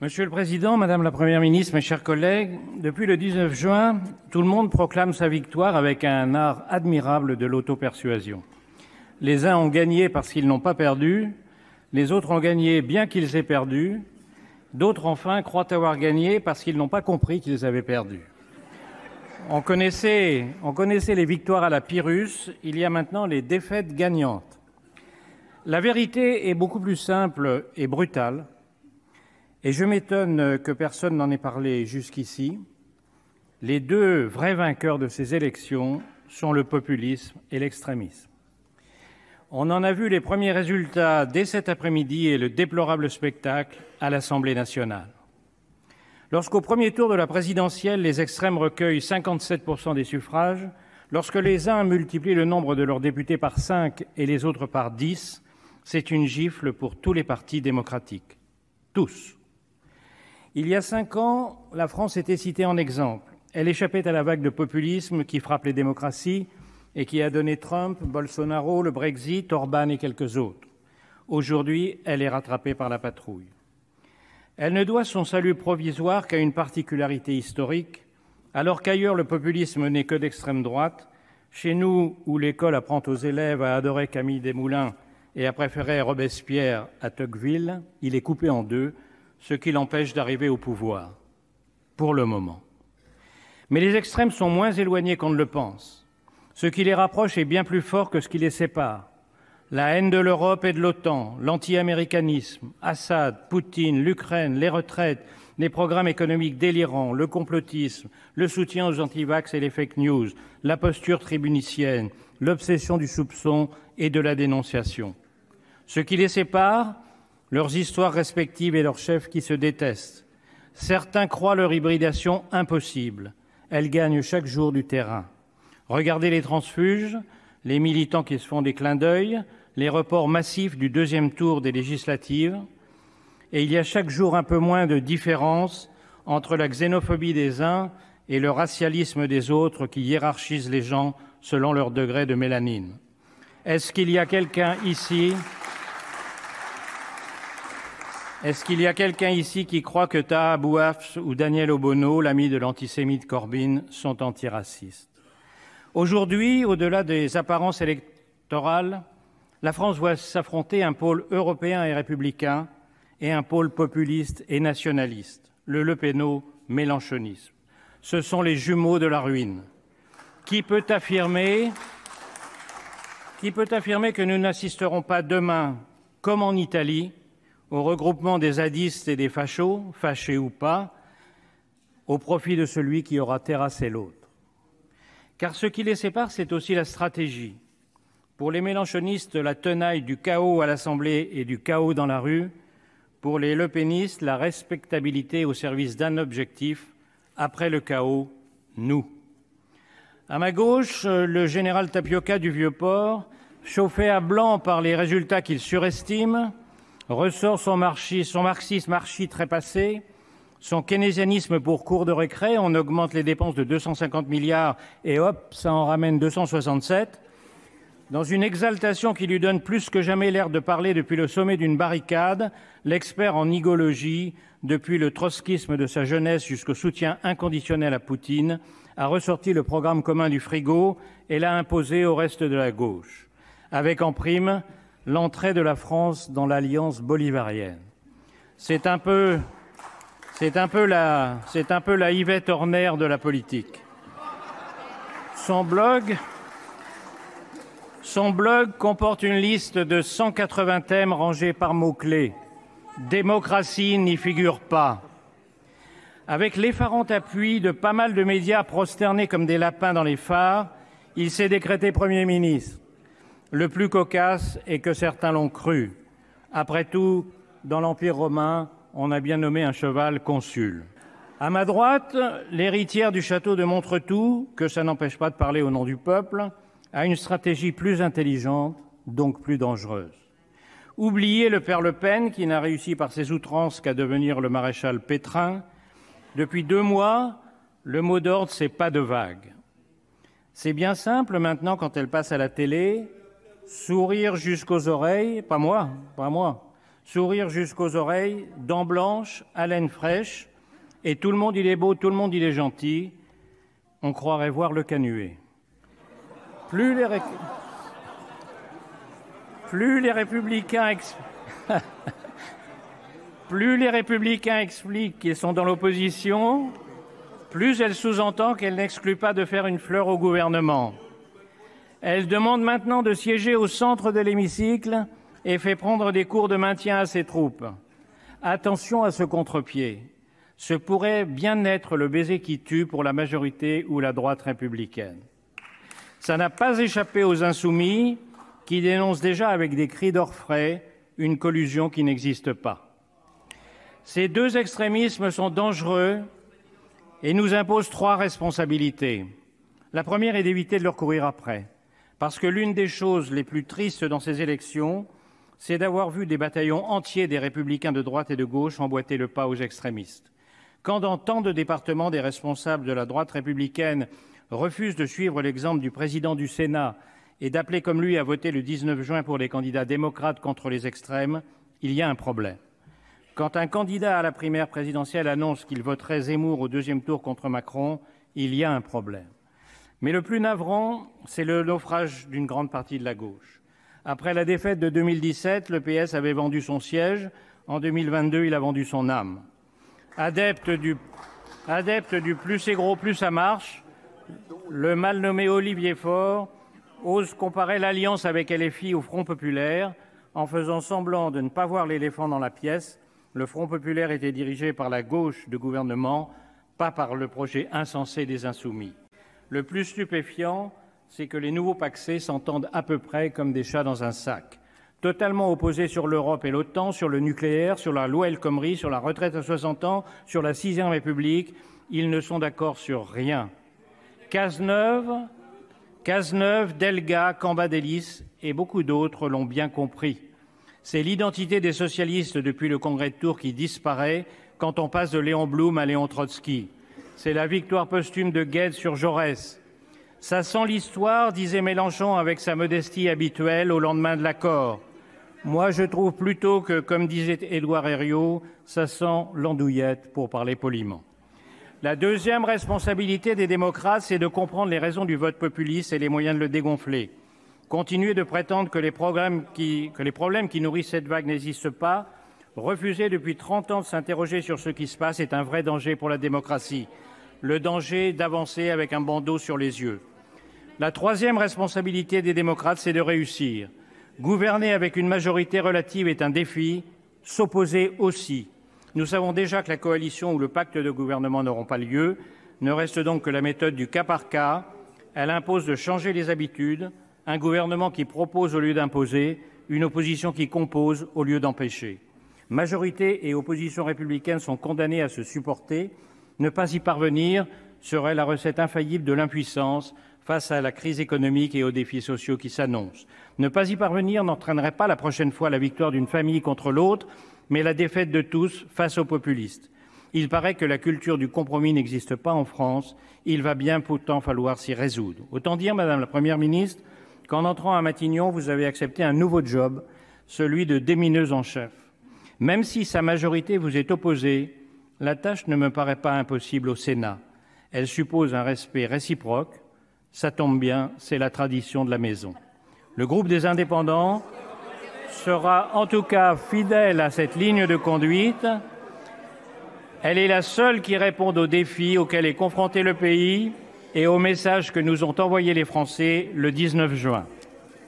Monsieur le Président, Madame la Première ministre, mes chers collègues, depuis le 19 juin, tout le monde proclame sa victoire avec un art admirable de l'auto-persuasion. Les uns ont gagné parce qu'ils n'ont pas perdu, les autres ont gagné bien qu'ils aient perdu, d'autres enfin croient avoir gagné parce qu'ils n'ont pas compris qu'ils avaient perdu. On connaissait les victoires à la Pyrrhus, il y a maintenant les défaites gagnantes. La vérité est beaucoup plus simple et brutale, et je m'étonne que personne n'en ait parlé jusqu'ici. Les deux vrais vainqueurs de ces élections sont le populisme et l'extrémisme. On en a vu les premiers résultats dès cet après-midi et le déplorable spectacle à l'Assemblée nationale. Lorsqu'au premier tour de la présidentielle, les extrêmes recueillent 57% des suffrages, lorsque les uns multiplient le nombre de leurs députés par 5 et les autres par 10, c'est une gifle pour tous les partis démocratiques. Tous. Il y a 5 ans, la France était citée en exemple. Elle échappait à la vague de populisme qui frappe les démocraties et qui a donné Trump, Bolsonaro, le Brexit, Orban et quelques autres. Aujourd'hui, elle est rattrapée par la patrouille. Elle ne doit son salut provisoire qu'à une particularité historique, alors qu'ailleurs le populisme n'est que d'extrême droite. Chez nous, où l'école apprend aux élèves à adorer Camille Desmoulins et à préférer Robespierre à Tocqueville, il est coupé en deux, ce qui l'empêche d'arriver au pouvoir, pour le moment. Mais les extrêmes sont moins éloignés qu'on ne le pense. Ce qui les rapproche est bien plus fort que ce qui les sépare. La haine de l'Europe et de l'OTAN, l'anti-américanisme, Assad, Poutine, l'Ukraine, les retraites, les programmes économiques délirants, le complotisme, le soutien aux antivax et les fake news, la posture tribunicienne, l'obsession du soupçon et de la dénonciation. Ce qui les sépare, leurs histoires respectives et leurs chefs qui se détestent. Certains croient leur hybridation impossible. Elle gagne chaque jour du terrain. Regardez les transfuges, les militants qui se font des clins d'œil, les reports massifs du deuxième tour des législatives. Et il y a chaque jour un peu moins de différence entre la xénophobie des uns et le racialisme des autres qui hiérarchisent les gens selon leur degré de mélanine. Est-ce qu'il y a quelqu'un ici qui croit que Taha Bouafs ou Daniel Obono, l'ami de l'antisémite Corbyn, sont antiracistes? Aujourd'hui, au-delà des apparences électorales, la France voit s'affronter un pôle européen et républicain et un pôle populiste et nationaliste, le lepéno-mélenchonisme. Ce sont les jumeaux de la ruine. Qui peut affirmer que nous n'assisterons pas demain, comme en Italie, au regroupement des zadistes et des fachos, fâchés ou pas, au profit de celui qui aura terrassé l'autre? Car ce qui les sépare, c'est aussi la stratégie. Pour les mélenchonistes, la tenaille du chaos à l'Assemblée et du chaos dans la rue. Pour les lepénistes, la respectabilité au service d'un objectif. Après le chaos, nous. À ma gauche, le général Tapioca du Vieux-Port, chauffé à blanc par les résultats qu'il surestime, ressort son marxisme archi-trépassé, son keynésianisme pour cours de récré, on augmente les dépenses de 250 milliards et hop, ça en ramène 267. Dans une exaltation qui lui donne plus que jamais l'air de parler depuis le sommet d'une barricade, l'expert en nigologie, depuis le trotskisme de sa jeunesse jusqu'au soutien inconditionnel à Poutine, a ressorti le programme commun du frigo et l'a imposé au reste de la gauche, avec en prime l'entrée de la France dans l'alliance bolivarienne. C'est un peu la Yvette Horner de la politique. Son blog comporte une liste de 180 thèmes rangés par mots-clés. Démocratie n'y figure pas. Avec l'effarant appui de pas mal de médias prosternés comme des lapins dans les phares, il s'est décrété Premier ministre. Le plus cocasse est que certains l'ont cru. Après tout, dans l'Empire romain, on a bien nommé un cheval consul. À ma droite, l'héritière du château de Montretout, que ça n'empêche pas de parler au nom du peuple, a une stratégie plus intelligente, donc plus dangereuse. Oubliez le père Le Pen, qui n'a réussi par ses outrances qu'à devenir le maréchal Pétrin. Depuis 2 mois, le mot d'ordre, c'est pas de vague. C'est bien simple maintenant quand elle passe à la télé, sourire jusqu'aux oreilles, pas moi, Sourire jusqu'aux oreilles, dents blanches, haleine fraîche, et tout le monde il est beau, tout le monde il est gentil. On croirait voir le canuet. Plus les républicains expliquent qu'ils sont dans l'opposition, plus elle sous-entend qu'elle n'exclut pas de faire une fleur au gouvernement. Elle demande maintenant de siéger au centre de l'hémicycle et fait prendre des cours de maintien à ses troupes. Attention à ce contre-pied. Ce pourrait bien être le baiser qui tue pour la majorité ou la droite républicaine. Ça n'a pas échappé aux insoumis qui dénoncent déjà avec des cris d'orfraie une collusion qui n'existe pas. Ces deux extrémismes sont dangereux et nous imposent trois responsabilités. La première est d'éviter de leur courir après, parce que l'une des choses les plus tristes dans ces élections, c'est d'avoir vu des bataillons entiers des républicains de droite et de gauche emboîter le pas aux extrémistes. Quand dans tant de départements, des responsables de la droite républicaine refusent de suivre l'exemple du président du Sénat et d'appeler comme lui à voter le 19 juin pour les candidats démocrates contre les extrêmes, il y a un problème. Quand un candidat à la primaire présidentielle annonce qu'il voterait Zemmour au deuxième tour contre Macron, il y a un problème. Mais le plus navrant, c'est le naufrage d'une grande partie de la gauche. Après la défaite de 2017, le PS avait vendu son siège. En 2022, il a vendu son âme. Adepte du plus c'est gros, plus ça marche, le mal nommé Olivier Faure ose comparer l'alliance avec LFI au Front populaire en faisant semblant de ne pas voir l'éléphant dans la pièce. Le Front populaire était dirigé par la gauche de gouvernement, pas par le projet insensé des insoumis. Le plus stupéfiant, c'est que les nouveaux pacsés s'entendent à peu près comme des chats dans un sac. Totalement opposés sur l'Europe et l'OTAN, sur le nucléaire, sur la loi El Khomri, sur la retraite à 60 ans, sur la 6e République, ils ne sont d'accord sur rien. Cazeneuve, Delga, Cambadélis et beaucoup d'autres l'ont bien compris. C'est l'identité des socialistes depuis le congrès de Tours qui disparaît quand on passe de Léon Blum à Léon Trotsky. C'est la victoire posthume de Gued sur Jaurès. Ça sent l'histoire, disait Mélenchon avec sa modestie habituelle au lendemain de l'accord. Moi, je trouve plutôt que, comme disait Édouard Herriot, ça sent l'andouillette, pour parler poliment. La deuxième responsabilité des démocrates, c'est de comprendre les raisons du vote populiste et les moyens de le dégonfler. Continuer de prétendre que les problèmes qui nourrissent cette vague n'existent pas, refuser depuis 30 ans de s'interroger sur ce qui se passe est un vrai danger pour la démocratie. Le danger d'avancer avec un bandeau sur les yeux. La troisième responsabilité des démocrates, c'est de réussir. Gouverner avec une majorité relative est un défi, s'opposer aussi. Nous savons déjà que la coalition ou le pacte de gouvernement n'auront pas lieu. Ne reste donc que la méthode du cas par cas. Elle impose de changer les habitudes, un gouvernement qui propose au lieu d'imposer, une opposition qui compose au lieu d'empêcher. Majorité et opposition républicaine sont condamnées à se supporter. Ne pas y parvenir serait la recette infaillible de l'impuissance face à la crise économique et aux défis sociaux qui s'annoncent. Ne pas y parvenir n'entraînerait pas la prochaine fois la victoire d'une famille contre l'autre, mais la défaite de tous face aux populistes. Il paraît que la culture du compromis n'existe pas en France. Il va bien pourtant falloir s'y résoudre. Autant dire, Madame la Première ministre, qu'en entrant à Matignon, vous avez accepté un nouveau job, celui de démineuse en chef. Même si sa majorité vous est opposée, la tâche ne me paraît pas impossible au Sénat. Elle suppose un respect réciproque. Ça tombe bien, c'est la tradition de la maison. Le groupe des Indépendants sera en tout cas fidèle à cette ligne de conduite. Elle est la seule qui réponde aux défis auxquels est confronté le pays et aux messages que nous ont envoyés les Français le 19 juin.